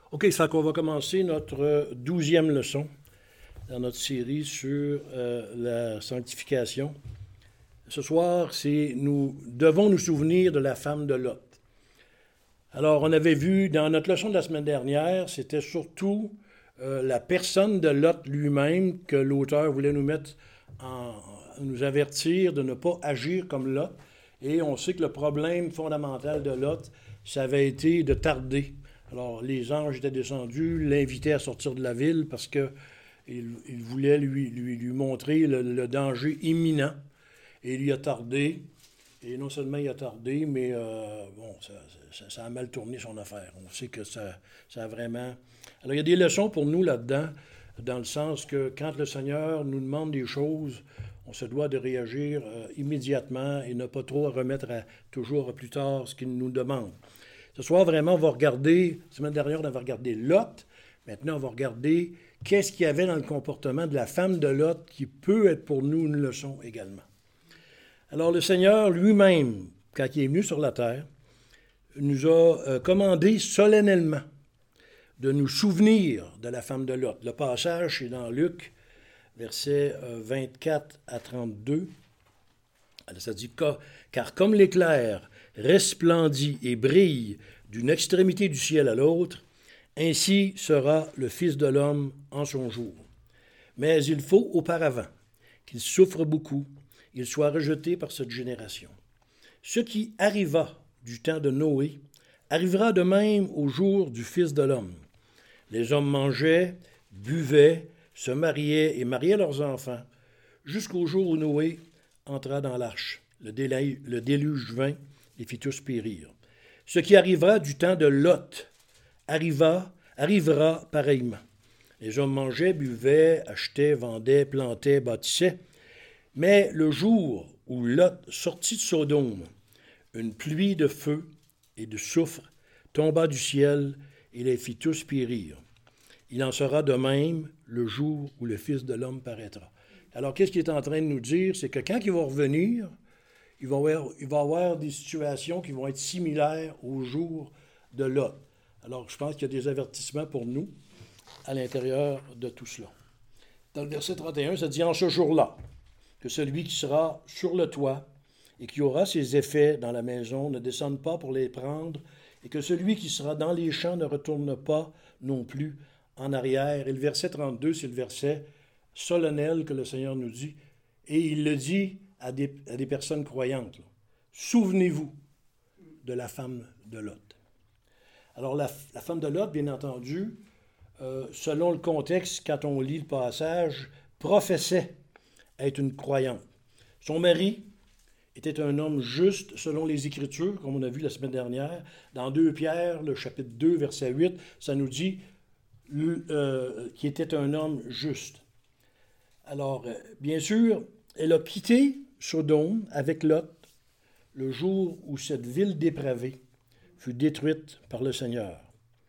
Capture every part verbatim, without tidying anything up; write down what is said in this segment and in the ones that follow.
OK, ça fait qu'on va commencer notre douzième leçon dans notre série sur euh, la sanctification. Ce soir, c'est nous devons nous souvenir de la femme de Lot. Alors, on avait vu dans notre leçon de la semaine dernière, c'était surtout euh, la personne de Lot lui-même que l'auteur voulait nous mettre en, nous avertir de ne pas agir comme Lot. Et on sait que le problème fondamental de Lot, ça avait été de tarder. Alors, les anges étaient descendus, l'invitaient à sortir de la ville parce qu'ils il voulaient lui, lui, lui montrer le, le danger imminent. Et il y a tardé. Et non seulement il a tardé, mais euh, bon, ça, ça, ça a mal tourné son affaire. On sait que ça, ça a vraiment... Alors, il y a des leçons pour nous là-dedans, dans le sens que quand le Seigneur nous demande des choses, on se doit de réagir euh, immédiatement et ne pas trop remettre à, toujours à plus tard ce qu'il nous demande. Ce soir, vraiment, on va regarder, la semaine dernière, on avait regardé Lot. Maintenant, on va regarder qu'est-ce qu'il y avait dans le comportement de la femme de Lot qui peut être pour nous une leçon également. Alors, le Seigneur lui-même, quand il est venu sur la terre, nous a euh, commandé solennellement de nous souvenir de la femme de Lot. Le passage est dans Luc, versets euh, vingt-quatre à trente-deux. Alors, ça dit « Car comme l'éclair resplendit et brille d'une extrémité du ciel à l'autre, ainsi sera le Fils de l'homme en son jour. Mais il faut auparavant qu'il souffre beaucoup, il soit rejeté par cette génération. Ce qui arriva du temps de Noé arrivera de même au jour du Fils de l'homme. Les hommes mangeaient, buvaient, se mariaient et mariaient leurs enfants, jusqu'au jour où Noé entra dans l'arche. Le, délai, le déluge vint et fit tous périr. Ce qui arrivera du temps de Lot arriva, arrivera pareillement. Les hommes mangeaient, buvaient, achetaient, vendaient, plantaient, bâtissaient. Mais le jour où Lot sortit de Sodome, une pluie de feu et de soufre tomba du ciel et les fit tous périr. Il en sera de même le jour où le Fils de l'homme paraîtra. Alors, qu'est-ce qu'il est en train de nous dire? C'est que quand il va revenir, il va y avoir, il va y avoir des situations qui vont être similaires au jour de Lot. Alors, je pense qu'il y a des avertissements pour nous à l'intérieur de tout cela. Dans le verset trente et un, ça dit « En ce jour-là, que celui qui sera sur le toit et qui aura ses effets dans la maison ne descende pas pour les prendre, et que celui qui sera dans les champs ne retourne pas non plus en arrière. » Et le verset trente-deux, c'est le verset solennel que le Seigneur nous dit, et il le dit à des, à des personnes croyantes. Là. Souvenez-vous de la femme de Lot. Alors, la, la femme de Lot, bien entendu, euh, selon le contexte, quand on lit le passage, professait être une croyante. Son mari était un homme juste selon les Écritures, comme on a vu la semaine dernière. Dans deux Pierre, le chapitre deux, verset huit, ça nous dit euh, qu'il était un homme juste. Alors, euh, bien sûr, elle a quitté Sodome avec Lot le jour où cette ville dépravée fut détruite par le Seigneur.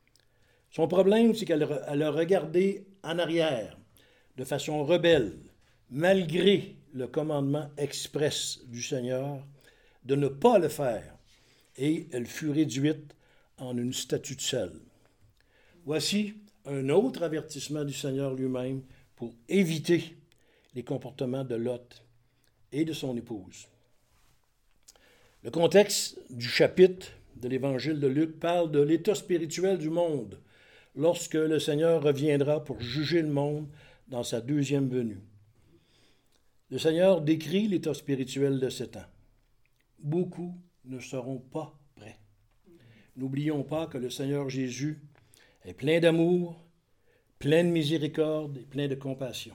Son problème, c'est qu'elle elle a regardé en arrière de façon rebelle, malgré le commandement express du Seigneur de ne pas le faire, et elle fut réduite en une statue de sel. Voici un autre avertissement du Seigneur lui-même pour éviter les comportements de Lot et de son épouse. Le contexte du chapitre de l'Évangile de Luc parle de l'état spirituel du monde lorsque le Seigneur reviendra pour juger le monde dans sa deuxième venue. Le Seigneur décrit l'état spirituel de ce temps. Beaucoup ne seront pas prêts. N'oublions pas que le Seigneur Jésus est plein d'amour, plein de miséricorde et plein de compassion.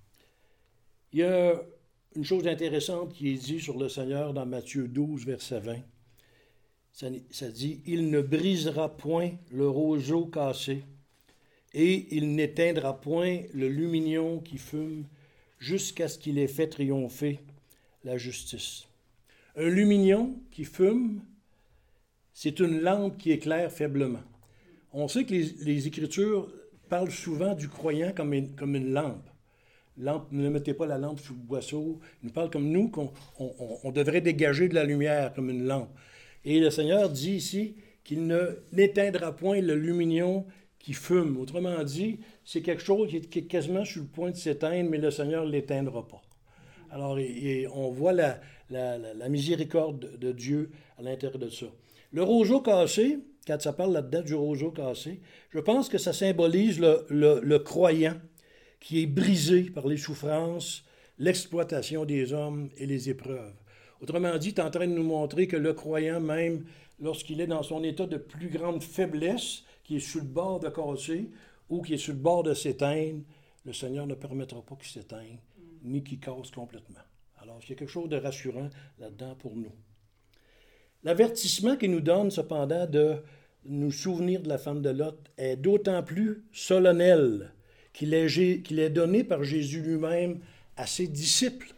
Il y a une chose intéressante qui est dit sur le Seigneur dans Matthieu douze, verset vingt. Ça, ça dit « Il ne brisera point le roseau cassé, et il n'éteindra point le lumignon qui fume, jusqu'à ce qu'il ait fait triompher la justice. » Un lumignon qui fume, c'est une lampe qui éclaire faiblement. On sait que les, les Écritures parlent souvent du croyant comme une, comme une lampe. Lampe, ne mettez pas la lampe sous le boisseau. Il nous parle comme nous, qu'on on, on devrait dégager de la lumière comme une lampe. Et le Seigneur dit ici qu'il ne n'éteindra point le lumignon qui fume. Autrement dit, c'est quelque chose qui est, qui est quasiment sur le point de s'éteindre, mais le Seigneur ne l'éteindra pas. Alors, et, et on voit la, la, la, la miséricorde de, de Dieu à l'intérieur de ça. Le roseau cassé, quand ça parle là-dedans du roseau cassé, je pense que ça symbolise le, le, le croyant qui est brisé par les souffrances, l'exploitation des hommes et les épreuves. Autrement dit, tu es en train de nous montrer que le croyant, même lorsqu'il est dans son état de plus grande faiblesse, qui est sur le bord de casser ou qui est sur le bord de s'éteindre, le Seigneur ne permettra pas qu'il s'éteigne, ni qu'il casse complètement. Alors, il y a quelque chose de rassurant là-dedans pour nous. L'avertissement qu'il nous donne, cependant, de nous souvenir de la femme de Lot est d'autant plus solennel qu'il est, qu'il est donné par Jésus lui-même à ses disciples.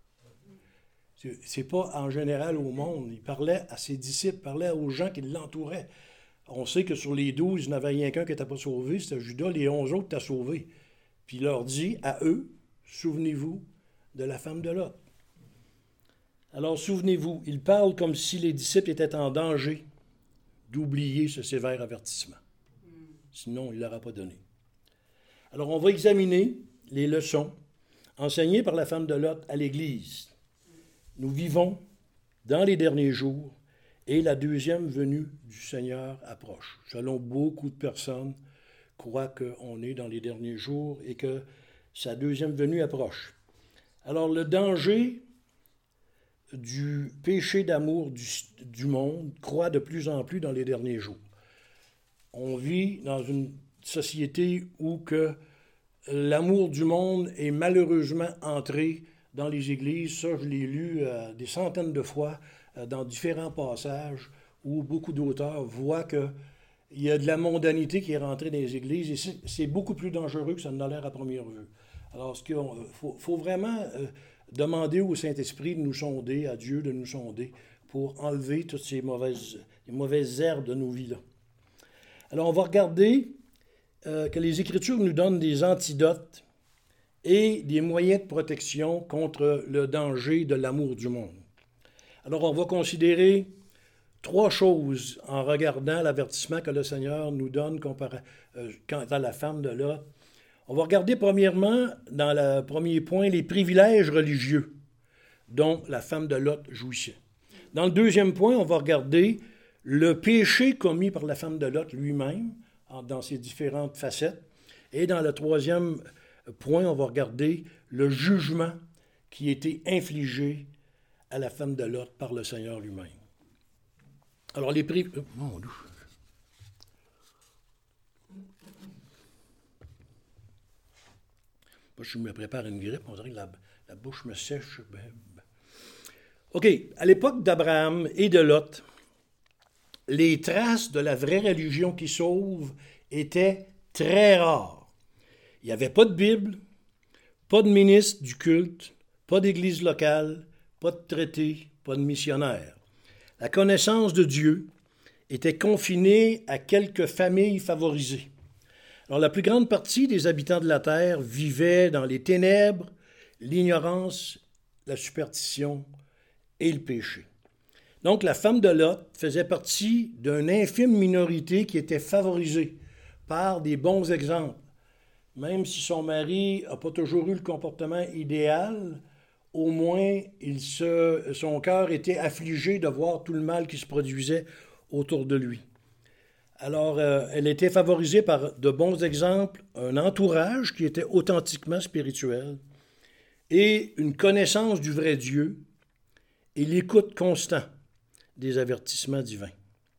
Ce n'est pas en général au monde. Il parlait à ses disciples, il parlait aux gens qui l'entouraient. On sait que sur les douze, il n'y avait rien qu'un qui n'était pas sauvé, c'était Judas, les onze autres étaient sauvés. Puis il leur dit à eux, souvenez-vous de la femme de Lot. Alors souvenez-vous, il parle comme si les disciples étaient en danger d'oublier ce sévère avertissement. Sinon, il ne l'aura pas donné. Alors on va examiner les leçons enseignées par la femme de Lot à l'Église. Nous vivons dans les derniers jours et la deuxième venue du Seigneur approche. Selon beaucoup de personnes, croient qu'on est dans les derniers jours et que sa deuxième venue approche. Alors le danger du péché d'amour du, du monde croît de plus en plus dans les derniers jours. On vit dans une société où que l'amour du monde est malheureusement entré dans les églises. Ça, je l'ai lu euh, des centaines de fois euh, dans différents passages où beaucoup d'auteurs voient qu'il y a de la mondanité qui est rentrée dans les églises et c'est, c'est beaucoup plus dangereux que ça n'a l'air à première vue. Alors, il faut, faut vraiment euh, demander au Saint-Esprit de nous sonder, à Dieu de nous sonder, pour enlever toutes ces mauvaises, les mauvaises herbes de nos vies-là. Alors, on va regarder euh, que les Écritures nous donnent des antidotes et des moyens de protection contre le danger de l'amour du monde. Alors, on va considérer trois choses en regardant l'avertissement que le Seigneur nous donne comparé, euh, quant à la femme de Lot. On va regarder premièrement, dans le premier point, les privilèges religieux dont la femme de Lot jouissait. Dans le deuxième point, on va regarder le péché commis par la femme de Lot lui-même, dans ses différentes facettes. Et dans le troisième point, on va regarder le jugement qui a été infligé à la femme de Lot par le Seigneur lui-même. Alors, les privilèges... Oh, je me prépare une grippe, on dirait que la, la bouche me sèche. OK, à l'époque d'Abraham et de Lot, les traces de la vraie religion qui sauve étaient très rares. Il n'y avait pas de Bible, pas de ministre du culte, pas d'église locale, pas de traité, pas de missionnaire. La connaissance de Dieu était confinée à quelques familles favorisées. Alors, la plus grande partie des habitants de la terre vivaient dans les ténèbres, l'ignorance, la superstition et le péché. Donc, la femme de Lot faisait partie d'une infime minorité qui était favorisée par des bons exemples. Même si son mari n'a pas toujours eu le comportement idéal, au moins il se, son cœur était affligé de voir tout le mal qui se produisait autour de lui. Alors, euh, elle était favorisée par de bons exemples, un entourage qui était authentiquement spirituel et une connaissance du vrai Dieu et l'écoute constante des avertissements divins.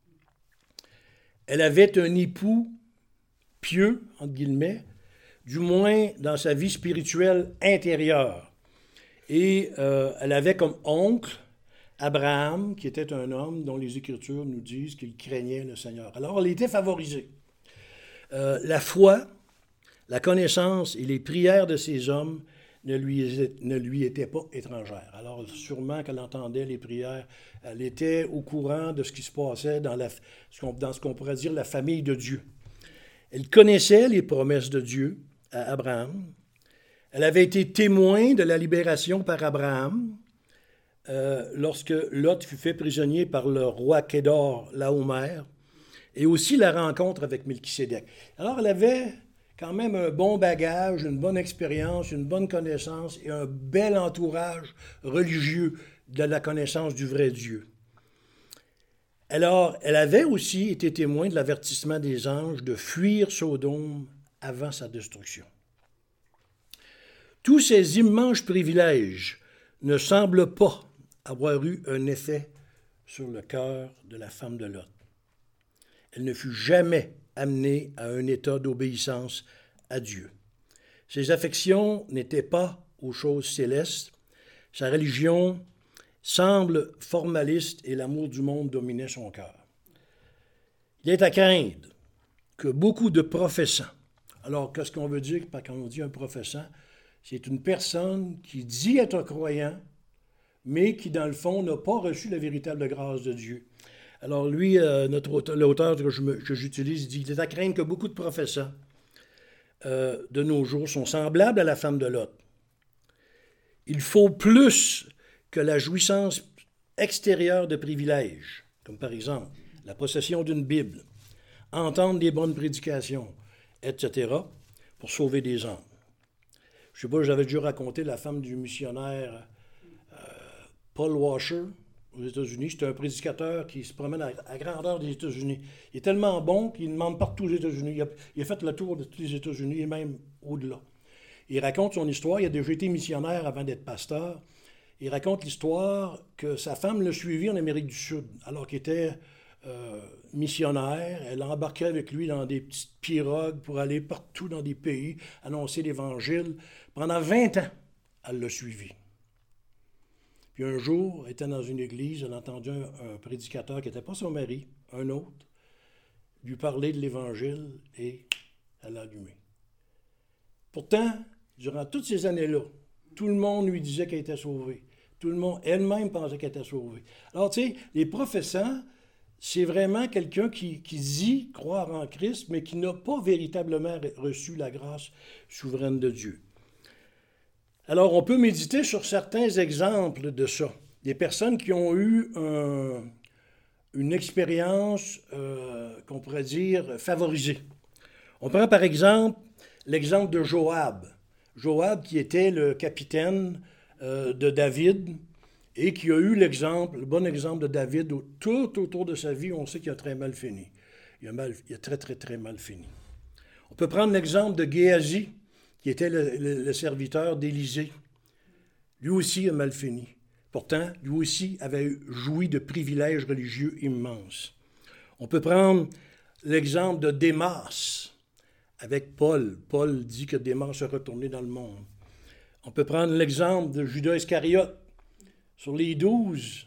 Elle avait un époux pieux, entre guillemets, du moins dans sa vie spirituelle intérieure. Et euh, elle avait comme oncle Abraham, qui était un homme dont les Écritures nous disent qu'il craignait le Seigneur. Alors, elle était favorisée. Euh, la foi, la connaissance et les prières de ces hommes ne lui, ne lui étaient pas étrangères. Alors, sûrement qu'elle entendait les prières. Elle était au courant de ce qui se passait dans, la, dans ce qu'on pourrait dire la famille de Dieu. Elle connaissait les promesses de Dieu à Abraham. Elle avait été témoin de la libération par Abraham euh, lorsque Lot fut fait prisonnier par le roi Kédar Laomer et aussi la rencontre avec Melchisédek. Alors, elle avait quand même un bon bagage, une bonne expérience, une bonne connaissance et un bel entourage religieux de la connaissance du vrai Dieu. Alors, elle avait aussi été témoin de l'avertissement des anges de fuir Sodome avant sa destruction. Tous ces immenses privilèges ne semblent pas avoir eu un effet sur le cœur de la femme de Lot. Elle ne fut jamais amenée à un état d'obéissance à Dieu. Ses affections n'étaient pas aux choses célestes. Sa religion semble formaliste et l'amour du monde dominait son cœur. Il est à craindre que beaucoup de professants, alors qu'est-ce qu'on veut dire quand on dit un professant? C'est une personne qui dit être croyant, mais qui, dans le fond, n'a pas reçu la véritable grâce de Dieu. Alors lui, euh, notre auteur, l'auteur que, je me, que j'utilise, il dit qu'il est à craindre que beaucoup de professants euh, de nos jours sont semblables à la femme de Lot. Il faut plus que la jouissance extérieure de privilèges, comme par exemple la possession d'une Bible, entendre des bonnes prédications, et cetera, pour sauver des âmes. Je ne sais pas, j'avais déjà raconté la femme du missionnaire euh, Paul Washer aux États-Unis. C'était un prédicateur qui se promène à, à grandeur des États-Unis. Il est tellement bon qu'il demande partout aux États-Unis. Il a, il a fait le tour de tous les États-Unis et même au-delà. Il raconte son histoire. Il a déjà été missionnaire avant d'être pasteur. Il raconte l'histoire que sa femme l'a suivi en Amérique du Sud, alors qu'il était euh, missionnaire. Elle embarquait avec lui dans des petites pirogues pour aller partout dans des pays, annoncer l'Évangile. Pendant vingt ans, elle l'a suivi. Puis un jour, elle était dans une église, elle a entendu un, un prédicateur qui n'était pas son mari, un autre, lui parler de l'Évangile et elle l'a allumé. Pourtant, durant toutes ces années-là, tout le monde lui disait qu'elle était sauvée. Tout le monde, elle-même pensait qu'elle était sauvée. Alors, tu sais, les professants, c'est vraiment quelqu'un qui, qui dit croire en Christ, mais qui n'a pas véritablement reçu la grâce souveraine de Dieu. Alors, on peut méditer sur certains exemples de ça. Des personnes qui ont eu un, une expérience, euh, qu'on pourrait dire, favorisée. On prend par exemple l'exemple de Joab. Joab qui était le capitaine euh, de David et qui a eu l'exemple, le bon exemple de David où, tout autour de sa vie, on sait qu'il a très mal fini. Il a, mal, il a très, très, très mal fini. On peut prendre l'exemple de Géasi, qui était le, le, le serviteur d'Élisée. Lui aussi a mal fini. Pourtant, lui aussi avait joui de privilèges religieux immenses. On peut prendre l'exemple de Démas, avec Paul. Paul dit que Démas est retourné dans le monde. On peut prendre l'exemple de Judas Iscariote. Sur les douze,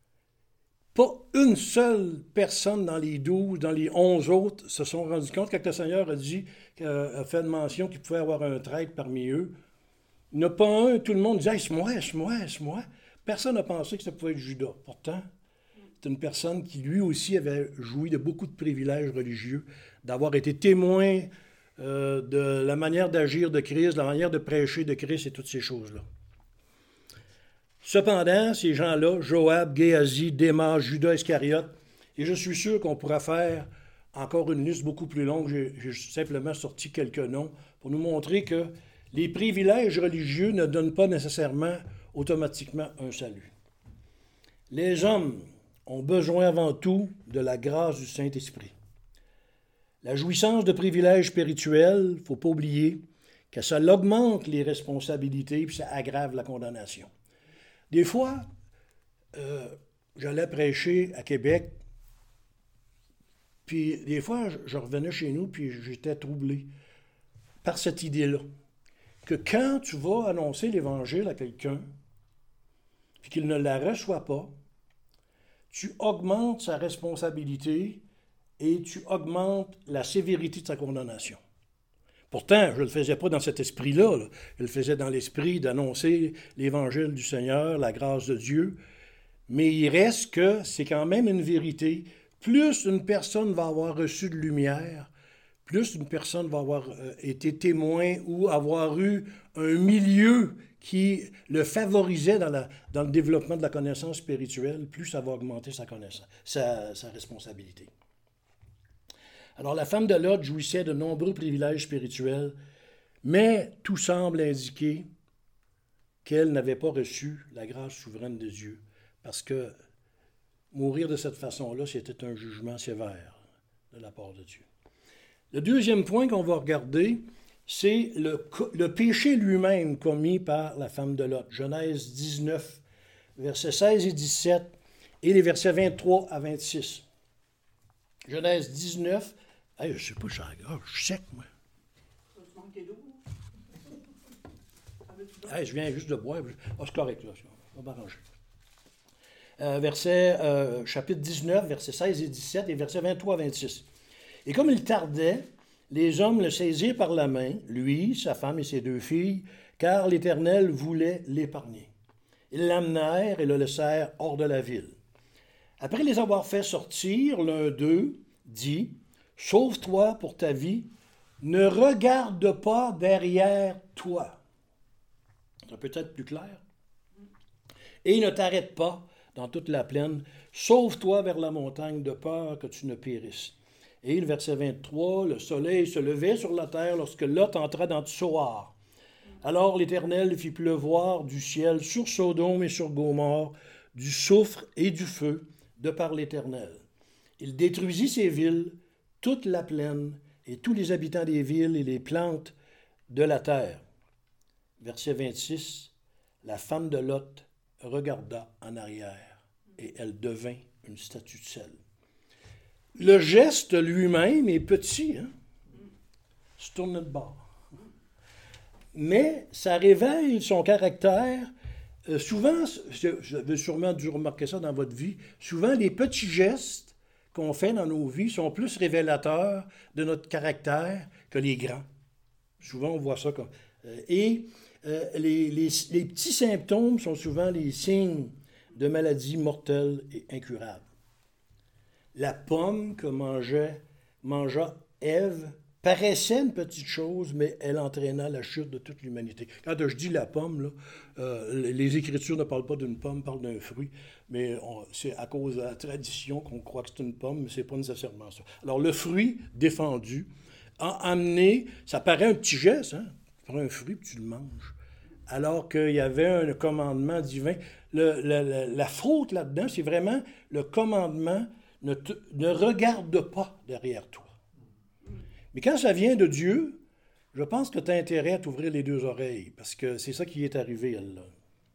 pas une seule personne dans les douze, dans les onze autres, se sont rendus compte quand le Seigneur a dit, a fait une mention qu'il pouvait avoir un traître parmi eux. Il n'y en a pas un, tout le monde disait hey, « c'est moi, c'est moi, c'est moi ». Personne n'a pensé que ça pouvait être Judas. Pourtant, c'est une personne qui lui aussi avait joui de beaucoup de privilèges religieux, d'avoir été témoin euh, de la manière d'agir de Christ, de la manière de prêcher de Christ et toutes ces choses-là. Cependant, ces gens-là, Joab, Géasi, Démas, Judas Iscariote, et je suis sûr qu'on pourra faire encore une liste beaucoup plus longue, j'ai, j'ai simplement sorti quelques noms pour nous montrer que les privilèges religieux ne donnent pas nécessairement automatiquement un salut. Les hommes ont besoin avant tout de la grâce du Saint-Esprit. La jouissance de privilèges spirituels, il ne faut pas oublier que ça augmente les responsabilités et ça aggrave la condamnation. Des fois, euh, j'allais prêcher à Québec, puis des fois, je revenais chez nous, puis j'étais troublé par cette idée-là, que quand tu vas annoncer l'Évangile à quelqu'un, puis qu'il ne la reçoit pas, tu augmentes sa responsabilité et tu augmentes la sévérité de sa condamnation. Pourtant, je ne le faisais pas dans cet esprit-là. Là. Je le faisais dans l'esprit d'annoncer l'Évangile du Seigneur, la grâce de Dieu. Mais il reste que c'est quand même une vérité. Plus une personne va avoir reçu de lumière, plus une personne va avoir euh, été témoin ou avoir eu un milieu qui le favorisait dans, la, dans le développement de la connaissance spirituelle, plus ça va augmenter sa connaissance, sa, sa responsabilité. Alors la femme de Lot jouissait de nombreux privilèges spirituels, mais tout semble indiquer qu'elle n'avait pas reçu la grâce souveraine de Dieu, parce que mourir de cette façon-là, c'était un jugement sévère de la part de Dieu. Le deuxième point qu'on va regarder, c'est le, le péché lui-même commis par la femme de Lot. Genèse dix-neuf, versets seize et dix-sept, et les versets vingt-trois à vingt-six. Genèse dix-neuf, hey, je sais pas, je suis sec, moi. Hey, je viens juste de boire. Oh, c'est correct, là. On va m'arranger. Euh, verset, euh, chapitre dix-neuf, versets seize et dix-sept, et versets vingt-trois à vingt-six. Et comme il tardait, les hommes le saisirent par la main, lui, sa femme et ses deux filles, car l'Éternel voulait l'épargner. Ils l'amenèrent et le laissèrent hors de la ville. Après les avoir fait sortir, l'un d'eux dit, « Sauve-toi pour ta vie, ne regarde pas derrière toi. » C'est peut-être plus clair. « Et ne t'arrête pas dans toute la plaine, sauve-toi vers la montagne de peur que tu ne périsses. » Et le verset vingt-trois, « Le soleil se levait sur la terre lorsque Lot entra dans Tsoar. Alors l'Éternel fit pleuvoir du ciel sur Sodome et sur Gomorrhe du soufre et du feu de par l'Éternel. Il détruisit ces villes, toute la plaine, et tous les habitants des villes et les plantes de la terre. » Verset vingt-six, « La femme de Lot regarda en arrière, et elle devint une statue de sel. » Le geste lui-même est petit, hein? Se tourne de bord. Mais ça révèle son caractère. Euh, souvent, vous avez sûrement dû remarquer ça dans votre vie, souvent les petits gestes qu'on fait dans nos vies sont plus révélateurs de notre caractère que les grands. Souvent, on voit ça comme... Euh, et euh, les, les, les petits symptômes sont souvent les signes de maladies mortelles et incurables. La pomme que mangeait, mangea Ève paraissait une petite chose, mais elle entraîna la chute de toute l'humanité. Quand je dis la pomme, là, euh, les Écritures ne parlent pas d'une pomme, parlent d'un fruit, mais on, c'est à cause de la tradition qu'on croit que c'est une pomme, mais ce n'est pas nécessairement ça. Alors, le fruit défendu a amené, ça paraît un petit geste, hein? Tu prends un fruit et tu le manges. Alors qu'il y avait un commandement divin. Le, la, la, la faute là-dedans, c'est vraiment le commandement ne, te, ne regarde pas derrière toi. Mais quand ça vient de Dieu, je pense que tu as intérêt à t'ouvrir les deux oreilles, parce que c'est ça qui est arrivé, elle, là.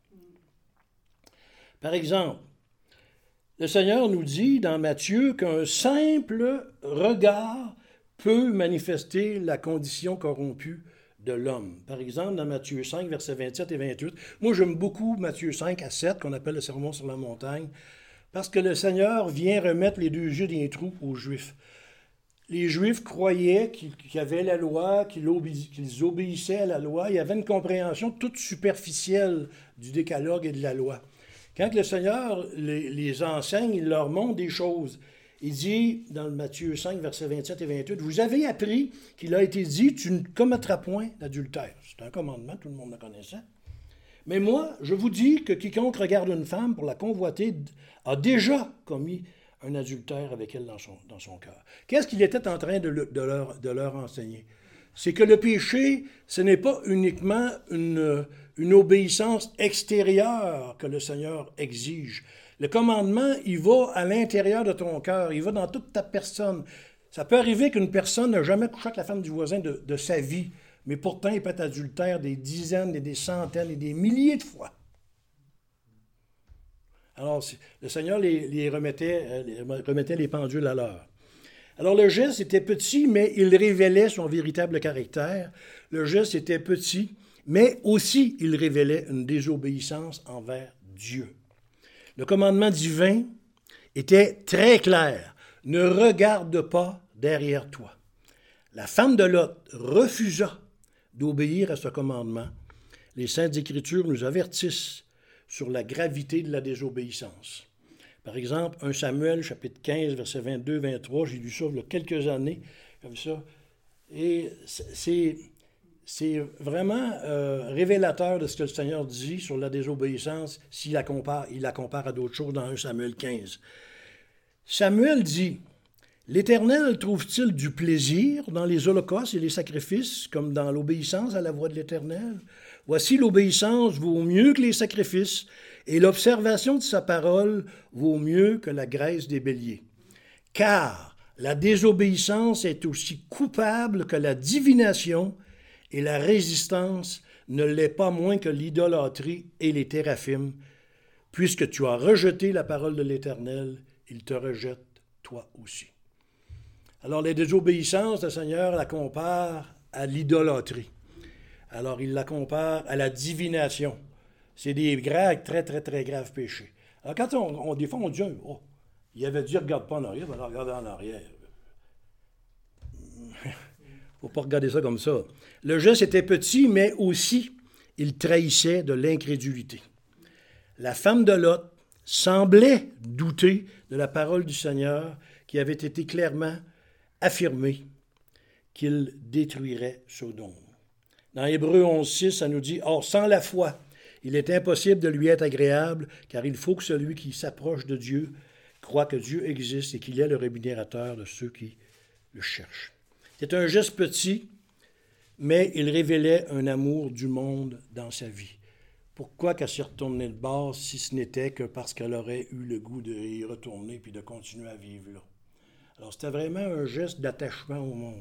Par exemple, le Seigneur nous dit dans Matthieu qu'un simple regard peut manifester la condition corrompue de l'homme. Par exemple, dans Matthieu cinq, versets vingt-sept et vingt-huit, moi j'aime beaucoup Matthieu cinq à sept, qu'on appelle le sermon sur la montagne, parce que le Seigneur vient remettre les deux yeux d'un trou aux Juifs. Les Juifs croyaient qu'il y avait la loi, qu'ils obéissaient à la loi. Il y avait une compréhension toute superficielle du décalogue et de la loi. Quand le Seigneur les, les enseigne, il leur montre des choses. Il dit, dans Matthieu cinq, versets vingt-sept et vingt-huit, « Vous avez appris qu'il a été dit, tu ne commettras point d'adultère. » C'est un commandement, tout le monde le connaissait. « Mais moi, je vous dis que quiconque regarde une femme pour la convoiter a déjà commis un adultère avec elle dans son, dans son cœur. » Qu'est-ce qu'il était en train de, le, de, leur, de leur enseigner? C'est que le péché, ce n'est pas uniquement une, une obéissance extérieure que le Seigneur exige. Le commandement, il va à l'intérieur de ton cœur, il va dans toute ta personne. Ça peut arriver qu'une personne n'a jamais couché avec la femme du voisin de, de sa vie, mais pourtant il peut être adultère des dizaines et des centaines et des milliers de fois. Alors, le Seigneur les, les remettait, les remettait les pendules à l'heure. Alors, le geste était petit, mais il révélait son véritable caractère. Le geste était petit, mais aussi il révélait une désobéissance envers Dieu. Le commandement divin était très clair. Ne regarde pas derrière toi. La femme de Lot refusa d'obéir à ce commandement. Les Saintes Écritures nous avertissent sur la gravité de la désobéissance. Par exemple, un Samuel, chapitre quinze, versets vingt-deux vingt-trois, j'ai lu ça il y a quelques années, comme ça, et c'est, c'est vraiment euh, révélateur de ce que le Seigneur dit sur la désobéissance s'il la compare, il la compare à d'autres choses dans un Samuel quinze. Samuel dit, « L'Éternel trouve-t-il du plaisir dans les holocaustes et les sacrifices, comme dans l'obéissance à la voix de l'Éternel? Voici, l'obéissance vaut mieux que les sacrifices, et l'observation de sa parole vaut mieux que la graisse des béliers. Car la désobéissance est aussi coupable que la divination, et la résistance ne l'est pas moins que l'idolâtrie et les théraphim. Puisque tu as rejeté la parole de l'Éternel, il te rejette toi aussi. Alors, la désobéissance, le Seigneur la compare à l'idolâtrie. Alors, il la compare à la divination. C'est des graves, très, très, très graves péchés. Alors, quand on, on des fois, on dit, oh, il avait dit, regarde pas en arrière, alors regarde en arrière. Il ne faut pas regarder ça comme ça. Le geste était petit, mais aussi, il trahissait de l'incrédulité. La femme de Lot semblait douter de la parole du Seigneur qui avait été clairement affirmée qu'il détruirait Sodome. Dans Hébreux onze six, ça nous dit « Or, sans la foi, il est impossible de lui être agréable, car il faut que celui qui s'approche de Dieu croit que Dieu existe et qu'il est le rémunérateur de ceux qui le cherchent. » C'est un geste petit, mais il révélait un amour du monde dans sa vie. Pourquoi qu'elle s'est retournée le bord si ce n'était que parce qu'elle aurait eu le goût d'y retourner puis de continuer à vivre là? Alors, c'était vraiment un geste d'attachement au monde.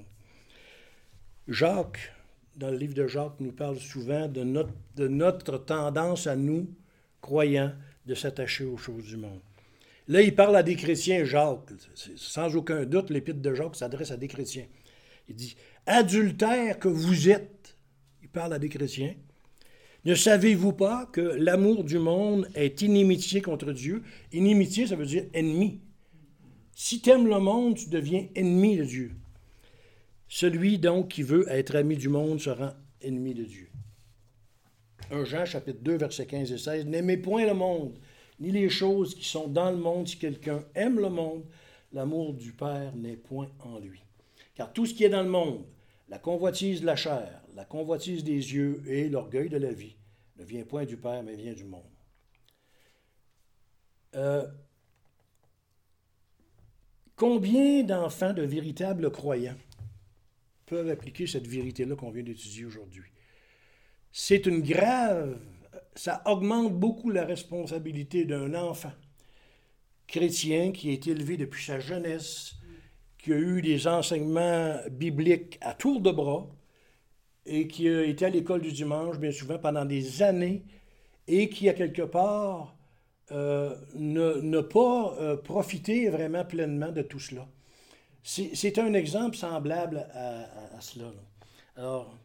Jacques, dans le livre de Jacques, nous parle souvent de notre, de notre tendance à nous, croyants, de s'attacher aux choses du monde. Là, il parle à des chrétiens, Jacques. Sans aucun doute, l'épître de Jacques s'adresse à des chrétiens. Il dit « Adultères que vous êtes », il parle à des chrétiens, « ne savez-vous pas que l'amour du monde est inimitié contre Dieu? » Inimitié, ça veut dire ennemi. Si tu aimes le monde, tu deviens ennemi de Dieu. Celui donc qui veut être ami du monde se rend ennemi de Dieu. un Jean chapitre deux, versets quinze et seize. « N'aimez point le monde, ni les choses qui sont dans le monde. Si quelqu'un aime le monde, l'amour du Père n'est point en lui. Car tout ce qui est dans le monde, la convoitise de la chair, la convoitise des yeux et l'orgueil de la vie, ne vient point du Père, mais vient du monde. » Euh, combien d'enfants de véritables croyants peuvent appliquer cette vérité-là qu'on vient d'étudier aujourd'hui? C'est une grave... Ça augmente beaucoup la responsabilité d'un enfant chrétien qui a été élevé depuis sa jeunesse, qui a eu des enseignements bibliques à tour de bras et qui a été à l'école du dimanche bien souvent pendant des années et qui, à quelque part, euh, n'a pas euh, profité vraiment pleinement de tout cela. C'est un exemple semblable à, à, à cela. Là. Alors,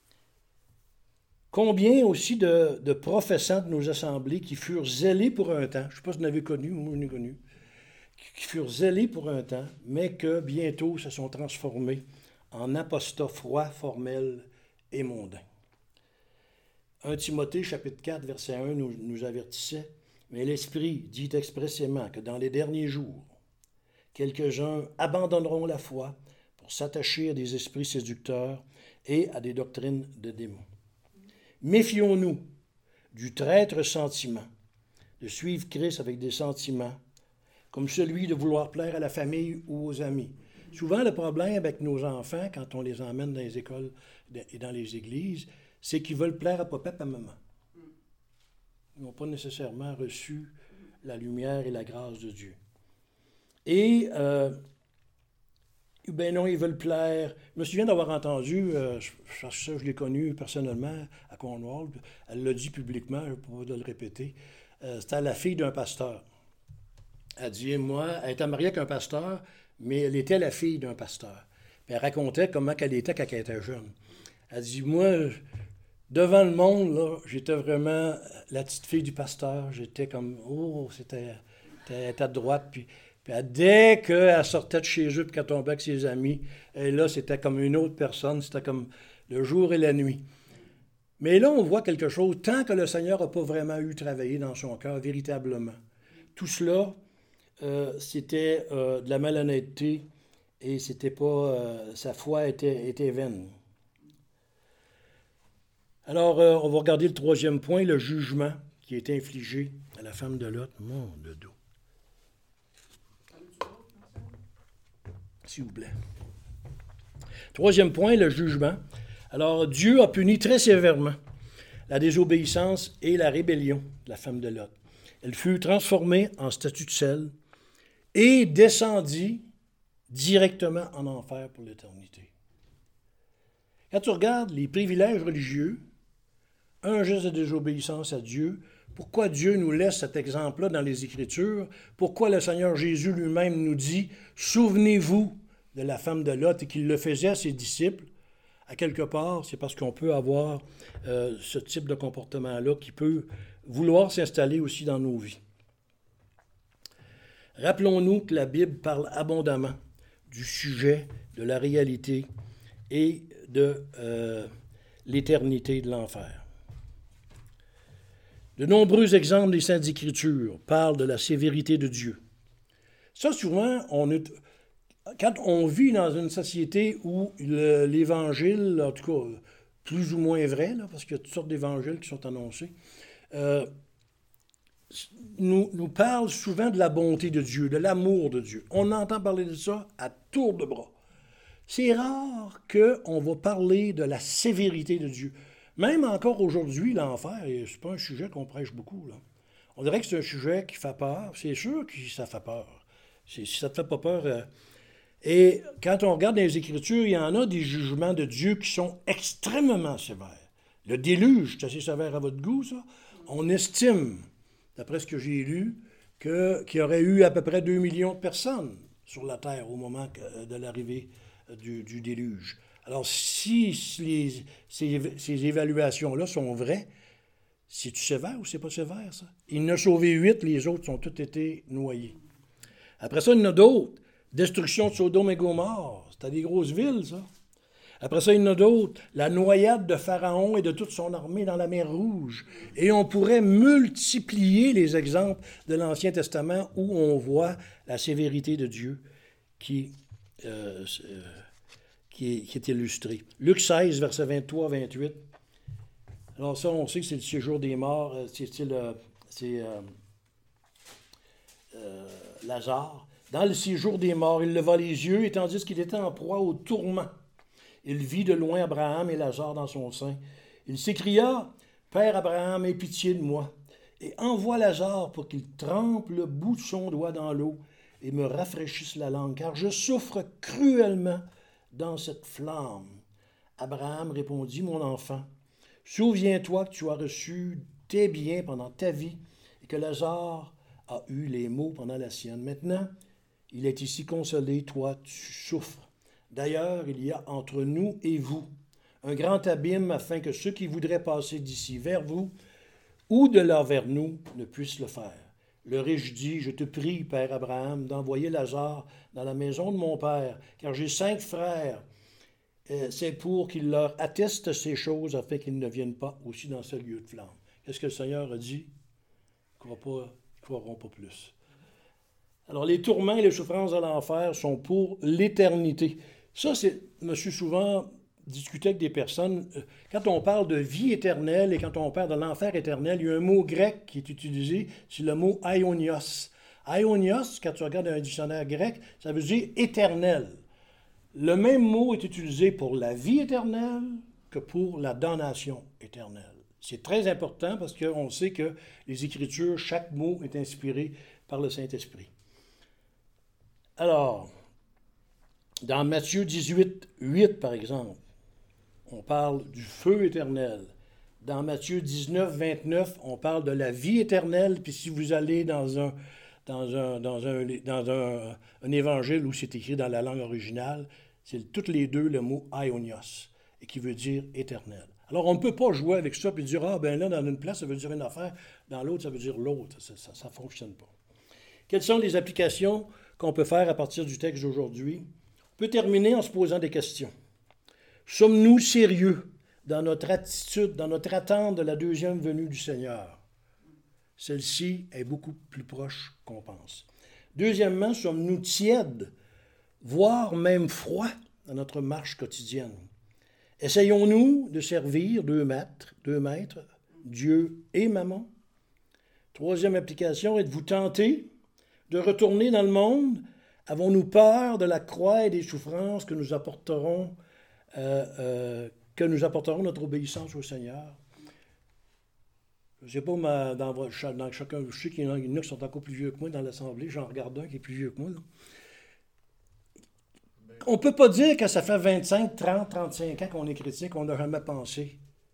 combien aussi de, de professants de nos assemblées qui furent zélés pour un temps, je ne sais pas si vous en avez connu, moi je l'ai connu, qui furent zélés pour un temps, mais que bientôt se sont transformés en apostats froids, formels et mondains. un Timothée, chapitre quatre, verset un, nous, nous avertissait, « Mais l'Esprit dit expressément que dans les derniers jours, quelques-uns abandonneront la foi pour s'attacher à des esprits séducteurs et à des doctrines de démons. Méfions-nous du traître sentiment, de suivre Christ avec des sentiments, comme celui de vouloir plaire à la famille ou aux amis. » Souvent, le problème avec nos enfants, quand on les emmène dans les écoles et dans les églises, c'est qu'ils veulent plaire à papa et à maman. Ils n'ont pas nécessairement reçu la lumière et la grâce de Dieu. Et, euh, ben non, ils veulent plaire. Je me souviens d'avoir entendu, euh, ça, je, je l'ai connu personnellement à Cornwall, elle l'a dit publiquement, je ne peux pas le répéter, euh, c'était la fille d'un pasteur. Elle dit, moi, elle était mariée avec un pasteur, mais elle était la fille d'un pasteur. Puis elle racontait comment elle était quand elle était jeune. Elle dit, moi, devant le monde, là, j'étais vraiment la petite fille du pasteur. J'étais comme, oh, c'était, était à droite. Puis, puis dès qu'elle sortait de chez eux, puis qu'elle tombait avec ses amis, et là, c'était comme une autre personne. C'était comme le jour et la nuit. Mais là, on voit quelque chose, tant que le Seigneur n'a pas vraiment eu travaillé dans son cœur, véritablement. Tout cela, euh, c'était euh, de la malhonnêteté et c'était pas, euh, sa foi était, était vaine. Alors, euh, on va regarder le troisième point, le jugement qui est infligé à la femme de Lot. Mon de dos. s'il vous plaît. Troisième point, le jugement. Alors, Dieu a puni très sévèrement la désobéissance et la rébellion de la femme de Lot. Elle fut transformée en statue de sel et descendit directement en enfer pour l'éternité. Quand tu regardes les privilèges religieux, un geste de désobéissance à Dieu, pourquoi Dieu nous laisse cet exemple-là dans les Écritures, pourquoi le Seigneur Jésus lui-même nous dit « Souvenez-vous de la femme de Lot » et qu'il le faisait à ses disciples, à quelque part, c'est parce qu'on peut avoir euh, ce type de comportement-là qui peut vouloir s'installer aussi dans nos vies. Rappelons-nous que la Bible parle abondamment du sujet, de la réalité et de euh, l'éternité de l'enfer. De nombreux exemples des Saintes Écritures parlent de la sévérité de Dieu. Ça, souvent, on est, quand on vit dans une société où le, l'Évangile, en tout cas plus ou moins vrai, là, parce qu'il y a toutes sortes d'évangiles qui sont annoncés, euh, nous, nous parle souvent de la bonté de Dieu, de l'amour de Dieu. On entend parler de ça à tour de bras. C'est rare qu'on va parler de la sévérité de Dieu. Même encore aujourd'hui, l'enfer, ce n'est pas un sujet qu'on prêche beaucoup, là. On dirait que c'est un sujet qui fait peur. C'est sûr que ça fait peur. C'est, si ça ne te fait pas peur... Euh, et quand on regarde dans les Écritures, il y en a des jugements de Dieu qui sont extrêmement sévères. Le déluge, c'est assez sévère à votre goût, ça. On estime, d'après ce que j'ai lu, que, qu'il y aurait eu à peu près deux millions de personnes sur la terre au moment de l'arrivée du, du déluge. Alors, si les, ces, ces évaluations-là sont vraies, c'est-tu sévère ou c'est pas sévère, ça? Il en a sauvé huit, les autres ont tous été noyés. Après ça, il y en a d'autres. Destruction de Sodome et Gomorrhe. C'était des grosses villes, ça. Après ça, il y en a d'autres. La noyade de Pharaon et de toute son armée dans la mer Rouge. Et on pourrait multiplier les exemples de l'Ancien Testament où on voit la sévérité de Dieu qui... Euh, euh, Qui est, qui est illustré. Luc seize, versets vingt-trois à vingt-huit. Alors ça, on sait que c'est le séjour des morts, c'est, c'est, le, c'est euh, euh, Lazare. Dans le séjour des morts, il leva les yeux, et tandis qu'il était en proie au tourment, il vit de loin Abraham et Lazare dans son sein. Il s'écria, « Père Abraham, aie pitié de moi, et envoie Lazare pour qu'il trempe le bout de son doigt dans l'eau et me rafraîchisse la langue, car je souffre cruellement dans cette flamme. » Abraham répondit, « Mon enfant, souviens-toi que tu as reçu tes biens pendant ta vie et que Lazare a eu les maux pendant la sienne. Maintenant, il est ici consolé, toi tu souffres. D'ailleurs, il y a entre nous et vous un grand abîme afin que ceux qui voudraient passer d'ici vers vous ou de là vers nous ne puissent le faire. Le riche dit, « Je te prie, Père Abraham, d'envoyer Lazare dans la maison de mon père, car j'ai cinq frères. Euh, c'est pour qu'il leur atteste ces choses afin qu'ils ne viennent pas aussi dans ce lieu de flamme. » Qu'est-ce que le Seigneur a dit? Ils ne croiront pas plus. Alors, les tourments et les souffrances de l'enfer sont pour l'éternité. Ça, c'est, je me suis souvent discuté avec des personnes. Quand on parle de vie éternelle et quand on parle de l'enfer éternel, il y a un mot grec qui est utilisé, c'est le mot aionios. Aionios, quand tu regardes un dictionnaire grec, ça veut dire éternel. Le même mot est utilisé pour la vie éternelle que pour la damnation éternelle. C'est très important parce qu'on sait que les Écritures, chaque mot est inspiré par le Saint-Esprit. Alors, dans Matthieu dix-huit, huit, par exemple, on parle du feu éternel. Dans Matthieu dix-neuf, vingt-neuf, on parle de la vie éternelle. Puis si vous allez dans un, dans un, dans un, dans un, un évangile où c'est écrit dans la langue originale, c'est toutes les deux le mot aionios, et qui veut dire éternel. Alors, on ne peut pas jouer avec ça et dire, ah, ben là, dans une place, ça veut dire une affaire, dans l'autre, ça veut dire l'autre. Ça ne fonctionne pas. Quelles sont les applications qu'on peut faire à partir du texte d'aujourd'hui? On peut terminer en se posant des questions. Sommes-nous sérieux dans notre attitude, dans notre attente de la deuxième venue du Seigneur? Celle-ci est beaucoup plus proche qu'on pense. Deuxièmement, sommes-nous tièdes, voire même froids dans notre marche quotidienne? Essayons-nous de servir deux maîtres, deux maîtres, Dieu et Mammon? Troisième application, êtes-vous tentés de retourner dans le monde Avons-nous peur de la croix et des souffrances que nous apporterons, euh, euh, que nous apporterons notre obéissance au Seigneur? Je ne sais pas, ma, dans, dans chacun, je sais qu'il y en a, il y en a qui sont encore plus vieux que moi dans l'Assemblée. J'en regarde un qui est plus vieux que moi. Là. On ne peut pas dire que ça fait vingt-cinq, trente, trente-cinq ans qu'on est chrétien, qu'on n'a jamais pensé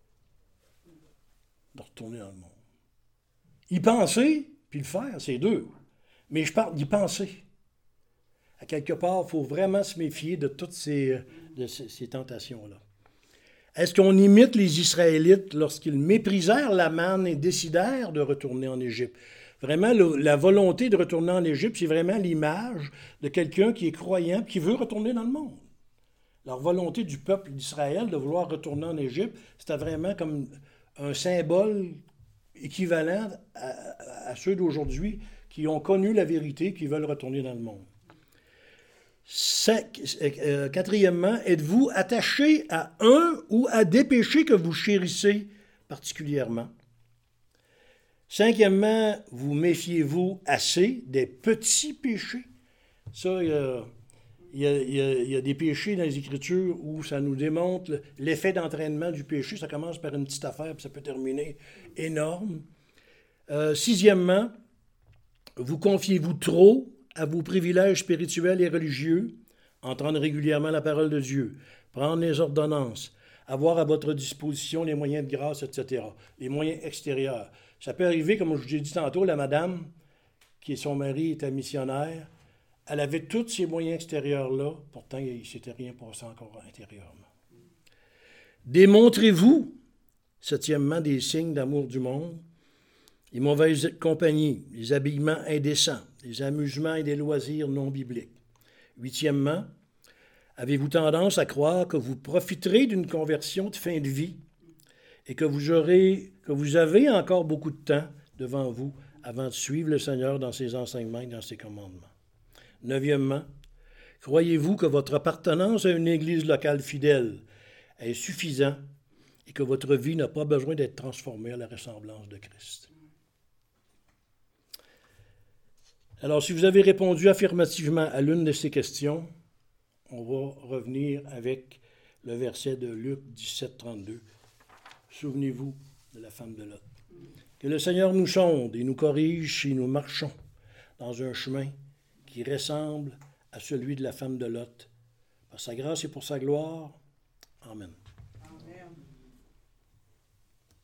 de retourner dans le monde. Y penser, puis le faire, c'est deux. Mais je parle d'y penser. À quelque part, il faut vraiment se méfier de toutes ces, de ces, ces tentations-là. Est-ce qu'on imite les Israélites lorsqu'ils méprisèrent la manne et décidèrent de retourner en Égypte? Vraiment, le, la volonté de retourner en Égypte, c'est vraiment l'image de quelqu'un qui est croyant et qui veut retourner dans le monde. Leur volonté du peuple d'Israël de vouloir retourner en Égypte, c'était vraiment comme un symbole équivalent à, à, à ceux d'aujourd'hui qui ont connu la vérité, qui veulent retourner dans le monde. Euh, quatrièmement, êtes-vous attaché à un ou à des péchés que vous chérissez particulièrement? Cinquièmement, vous méfiez-vous assez des petits péchés? Ça, il y a, il y a, il y a, il y a des péchés dans les Écritures où ça nous démontre l'effet d'entraînement du péché. Ça commence par une petite affaire, puis ça peut terminer énorme. Euh, sixièmement, vous confiez-vous trop à vos privilèges spirituels et religieux, entendre régulièrement la parole de Dieu, prendre les ordonnances, avoir à votre disposition les moyens de grâce, et cetera, les moyens extérieurs. Ça peut arriver, comme je vous ai dit tantôt, la madame, qui est son mari, était missionnaire, elle avait tous ces moyens extérieurs-là, pourtant il ne s'était rien passé encore intérieurement. Démontrez-vous, septièmement, des signes d'amour du monde, les mauvaises compagnies, les habillements indécents, les amusements et des loisirs non bibliques. Huitièmement, avez-vous tendance à croire que vous profiterez d'une conversion de fin de vie et que vous aurez, que vous avez encore beaucoup de temps devant vous avant de suivre le Seigneur dans ses enseignements et dans ses commandements? Neuvièmement, croyez-vous que votre appartenance à une église locale fidèle est suffisant et que votre vie n'a pas besoin d'être transformée à la ressemblance de Christ? Alors, si vous avez répondu affirmativement à l'une de ces questions, on va revenir avec le verset de Luc dix-sept, trente-deux. Souvenez-vous de la femme de Lot. Que le Seigneur nous sonde et nous corrige si nous marchons dans un chemin qui ressemble à celui de la femme de Lot. Par sa grâce et pour sa gloire. Amen.